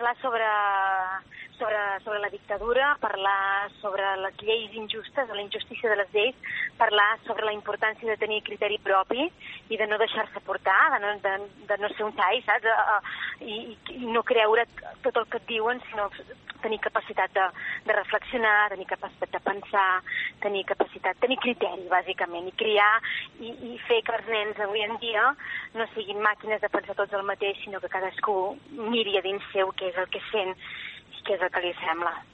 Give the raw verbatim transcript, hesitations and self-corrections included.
parlar sobre, sobre, sobre la dictadura, parlar sobre les lleis injustes, la injustícia de les lleis, parlar sobre la importància de tenir criteri propi i de no deixar-se portar, de no, de, de no ser un xai, saps? I, i no creure tot el que et diuen, sinó tenir capacitat de, de reflexionar, tenir capacitat de pensar, tenir capacitat, tenir criteri, bàsicament, i criar i, i fer que els nens avui en dia no siguin màquines de pensar tots el mateix, sinó que cadascú miri a dins seu què és el que sent i què és el que li sembla.